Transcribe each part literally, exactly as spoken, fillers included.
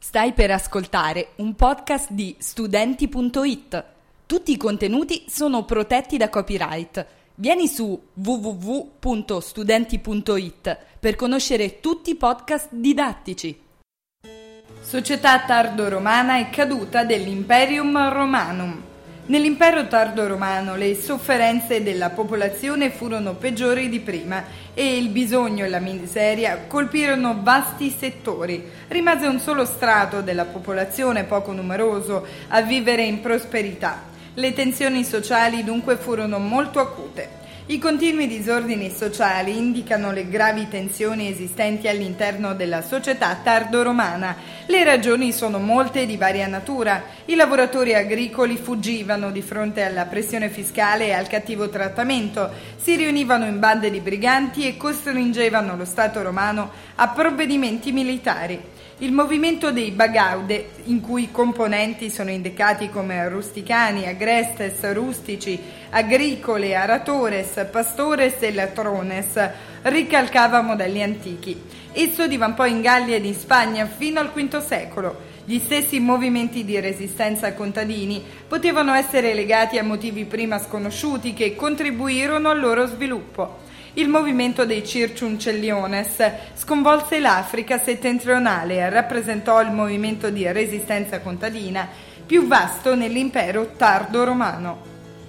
Stai per ascoltare un podcast di studenti punto it. Tutti i contenuti sono protetti da copyright. Vieni su w w w punto studenti punto it per conoscere tutti i podcast didattici. Società tardo-romana e caduta dell'Imperium Romanum. Nell'impero tardo-romano le sofferenze della popolazione furono peggiori di prima e il bisogno e la miseria colpirono vasti settori. Rimase un solo strato della popolazione, poco numeroso, a vivere in prosperità. Le tensioni sociali dunque furono molto acute. I continui disordini sociali indicano le gravi tensioni esistenti all'interno della società tardo-romana. Le ragioni sono molte e di varia natura. I lavoratori agricoli fuggivano di fronte alla pressione fiscale e al cattivo trattamento, si riunivano in bande di briganti e costringevano lo Stato romano a provvedimenti militari. Il movimento dei Bagaude, in cui i componenti sono indicati come rusticani, agrestes, rustici, agricole, aratores, pastores e latrones, ricalcava modelli antichi. Esso divampò in Gallia ed in Spagna fino al quinto secolo. Gli stessi movimenti di resistenza contadini potevano essere legati a motivi prima sconosciuti che contribuirono al loro sviluppo. Il movimento dei Circumcelliones sconvolse l'Africa settentrionale e rappresentò il movimento di resistenza contadina più vasto nell'impero tardo-romano.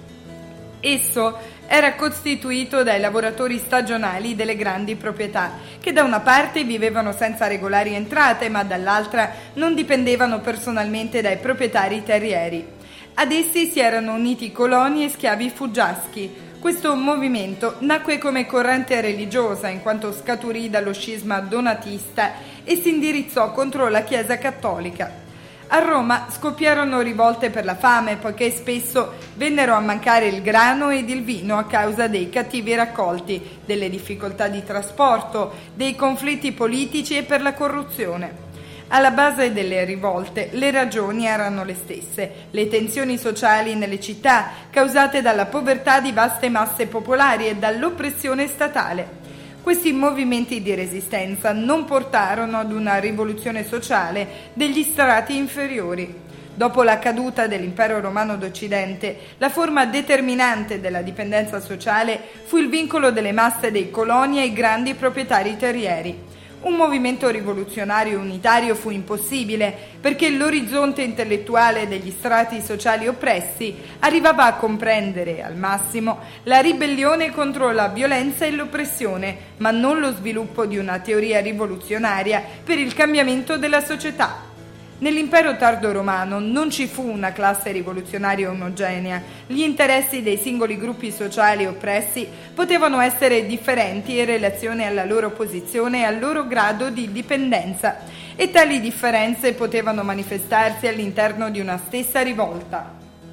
Esso era costituito dai lavoratori stagionali delle grandi proprietà, che da una parte vivevano senza regolari entrate, ma dall'altra non dipendevano personalmente dai proprietari terrieri. Ad essi si erano uniti coloni e schiavi fuggiaschi. Questo movimento nacque come corrente religiosa in quanto scaturì dallo scisma donatista e si indirizzò contro la Chiesa cattolica. A Roma scoppiarono rivolte per la fame, poiché spesso vennero a mancare il grano ed il vino a causa dei cattivi raccolti, delle difficoltà di trasporto, dei conflitti politici e per la corruzione. Alla base delle rivolte le ragioni erano le stesse, le tensioni sociali nelle città causate dalla povertà di vaste masse popolari e dall'oppressione statale. Questi movimenti di resistenza non portarono ad una rivoluzione sociale degli strati inferiori. Dopo la caduta dell'impero romano d'Occidente, la forma determinante della dipendenza sociale fu il vincolo delle masse dei coloni ai grandi proprietari terrieri. Un movimento rivoluzionario unitario fu impossibile perché l'orizzonte intellettuale degli strati sociali oppressi arrivava a comprendere al massimo la ribellione contro la violenza e l'oppressione, ma non lo sviluppo di una teoria rivoluzionaria per il cambiamento della società. Nell'impero tardo-romano non ci fu una classe rivoluzionaria omogenea. Gli interessi dei singoli gruppi sociali oppressi potevano essere differenti in relazione alla loro posizione e al loro grado di dipendenza, e tali differenze potevano manifestarsi all'interno di una stessa rivolta.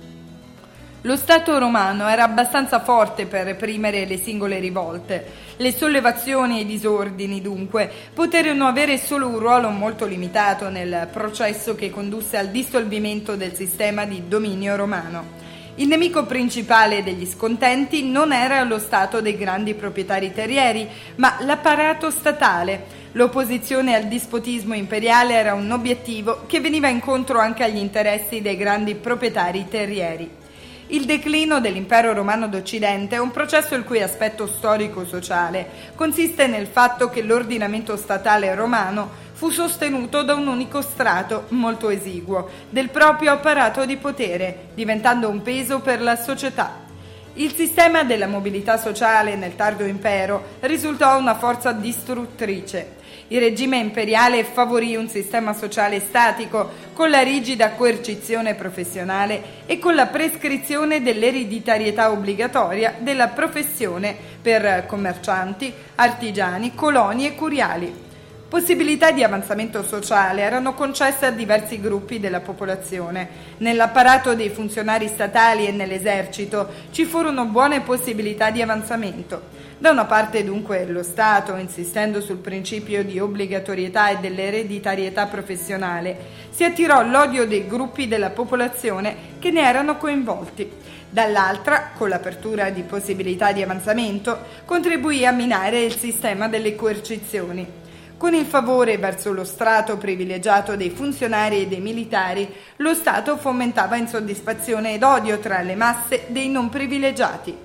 Lo Stato romano era abbastanza forte per reprimere le singole rivolte. Le sollevazioni e i disordini, dunque, poterono avere solo un ruolo molto limitato nel processo che condusse al dissolvimento del sistema di dominio romano. Il nemico principale degli scontenti non era lo Stato dei grandi proprietari terrieri, ma l'apparato statale. L'opposizione al dispotismo imperiale era un obiettivo che veniva incontro anche agli interessi dei grandi proprietari terrieri. Il declino dell'impero romano d'Occidente è un processo il cui aspetto storico-sociale consiste nel fatto che l'ordinamento statale romano fu sostenuto da un unico strato, molto esiguo, del proprio apparato di potere, diventando un peso per la società. Il sistema della mobilità sociale nel tardo impero risultò una forza distruttrice. Il regime imperiale favorì un sistema sociale statico con la rigida coercizione professionale e con la prescrizione dell'ereditarietà obbligatoria della professione per commercianti, artigiani, coloni e curiali. Possibilità di avanzamento sociale erano concesse a diversi gruppi della popolazione. Nell'apparato dei funzionari statali e nell'esercito ci furono buone possibilità di avanzamento. Da una parte dunque lo Stato, insistendo sul principio di obbligatorietà e dell'ereditarietà professionale, si attirò l'odio dei gruppi della popolazione che ne erano coinvolti. Dall'altra, con l'apertura di possibilità di avanzamento, contribuì a minare il sistema delle coercizioni. Con il favore verso lo strato privilegiato dei funzionari e dei militari, lo Stato fomentava insoddisfazione ed odio tra le masse dei non privilegiati.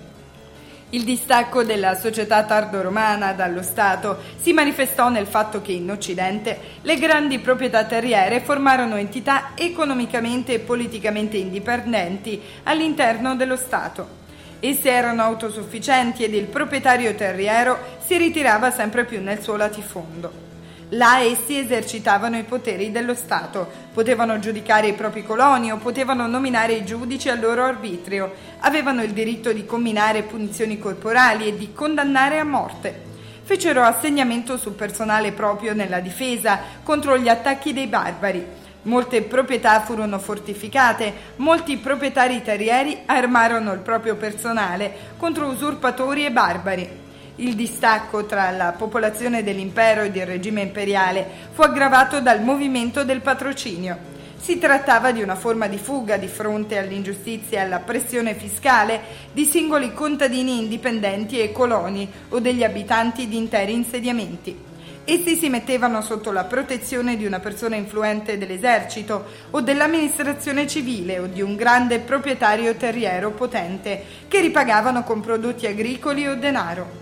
Il distacco della società tardo-romana dallo Stato si manifestò nel fatto che in Occidente le grandi proprietà terriere formarono entità economicamente e politicamente indipendenti all'interno dello Stato. Esse erano autosufficienti ed il proprietario terriero si ritirava sempre più nel suo latifondo. Là essi esercitavano i poteri dello Stato, potevano giudicare i propri coloni o potevano nominare i giudici al loro arbitrio, avevano il diritto di comminare punizioni corporali e di condannare a morte. Fecero assegnamento sul personale proprio nella difesa contro gli attacchi dei barbari. Molte proprietà furono fortificate, molti proprietari terrieri armarono il proprio personale contro usurpatori e barbari. Il distacco tra la popolazione dell'impero ed il regime imperiale fu aggravato dal movimento del patrocinio. Si trattava di una forma di fuga di fronte all'ingiustizia e alla pressione fiscale di singoli contadini indipendenti e coloni o degli abitanti di interi insediamenti. Essi si mettevano sotto la protezione di una persona influente dell'esercito o dell'amministrazione civile o di un grande proprietario terriero potente che ripagavano con prodotti agricoli o denaro.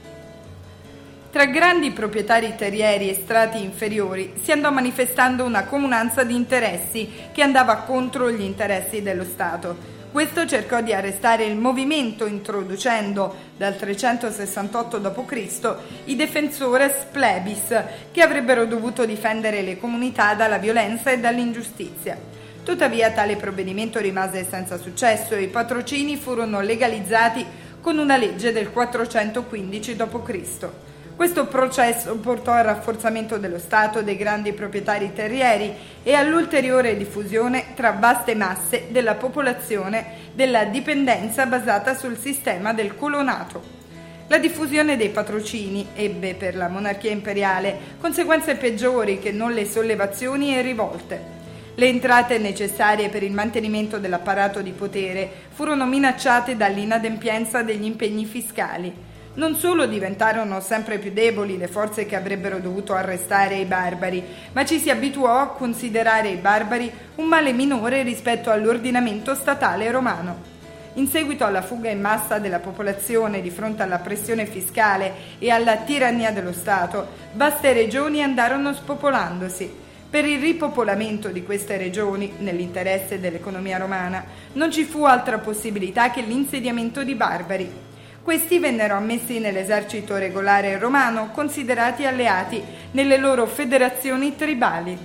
Tra grandi proprietari terrieri e strati inferiori si andò manifestando una comunanza di interessi che andava contro gli interessi dello Stato. Questo cercò di arrestare il movimento introducendo, dal trecentosessantotto dopo Cristo, i defensores plebis, che avrebbero dovuto difendere le comunità dalla violenza e dall'ingiustizia. Tuttavia tale provvedimento rimase senza successo e i patrocini furono legalizzati con una legge del quattrocentoquindici dopo Cristo Questo processo portò al rafforzamento dello Stato dei grandi proprietari terrieri e all'ulteriore diffusione tra vaste masse della popolazione della dipendenza basata sul sistema del colonato. La diffusione dei patrocini ebbe per la monarchia imperiale conseguenze peggiori che non le sollevazioni e rivolte. Le entrate necessarie per il mantenimento dell'apparato di potere furono minacciate dall'inadempienza degli impegni fiscali. Non solo diventarono sempre più deboli le forze che avrebbero dovuto arrestare i barbari, ma ci si abituò a considerare i barbari un male minore rispetto all'ordinamento statale romano. In seguito alla fuga in massa della popolazione di fronte alla pressione fiscale e alla tirannia dello Stato, vaste regioni andarono spopolandosi. Per il ripopolamento di queste regioni, nell'interesse dell'economia romana, non ci fu altra possibilità che l'insediamento di barbari. Questi vennero ammessi nell'esercito regolare romano, considerati alleati nelle loro federazioni tribali.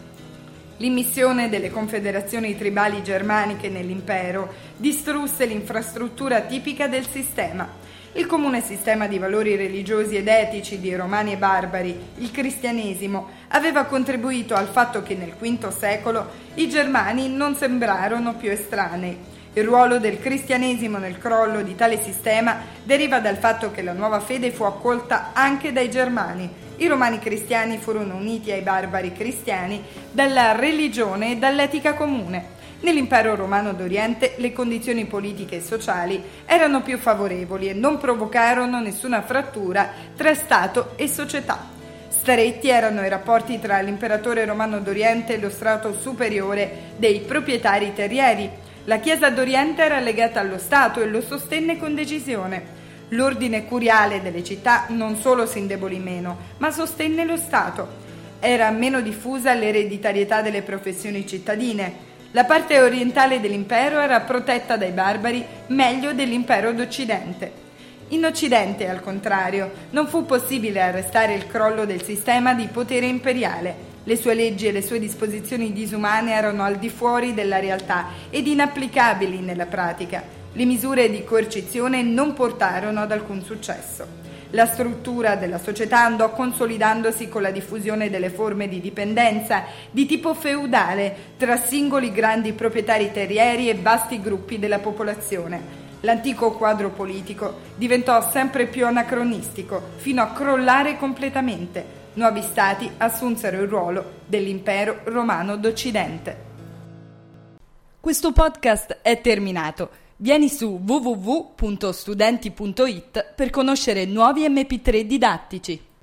L'immissione delle confederazioni tribali germaniche nell'impero distrusse l'infrastruttura tipica del sistema. Il comune sistema di valori religiosi ed etici di romani e barbari, il cristianesimo, aveva contribuito al fatto che nel quinto secolo i germani non sembrarono più estranei. Il ruolo del cristianesimo nel crollo di tale sistema deriva dal fatto che la nuova fede fu accolta anche dai germani. I romani cristiani furono uniti ai barbari cristiani dalla religione e dall'etica comune. Nell'impero romano d'Oriente le condizioni politiche e sociali erano più favorevoli e non provocarono nessuna frattura tra Stato e società. Stretti erano i rapporti tra l'imperatore romano d'Oriente e lo strato superiore dei proprietari terrieri. La Chiesa d'Oriente era legata allo Stato e lo sostenne con decisione. L'ordine curiale delle città non solo si indebolì meno, ma sostenne lo Stato. Era meno diffusa l'ereditarietà delle professioni cittadine. La parte orientale dell'impero era protetta dai barbari meglio dell'impero d'Occidente. In Occidente, al contrario, non fu possibile arrestare il crollo del sistema di potere imperiale. Le sue leggi e le sue disposizioni disumane erano al di fuori della realtà ed inapplicabili nella pratica. Le misure di coercizione non portarono ad alcun successo. La struttura della società andò consolidandosi con la diffusione delle forme di dipendenza di tipo feudale tra singoli grandi proprietari terrieri e vasti gruppi della popolazione. L'antico quadro politico diventò sempre più anacronistico, fino a crollare completamente. Nuovi stati assunsero il ruolo dell'impero romano d'Occidente. Questo podcast è terminato. Vieni su w w w punto studenti punto i t per conoscere nuovi emme pi tre didattici.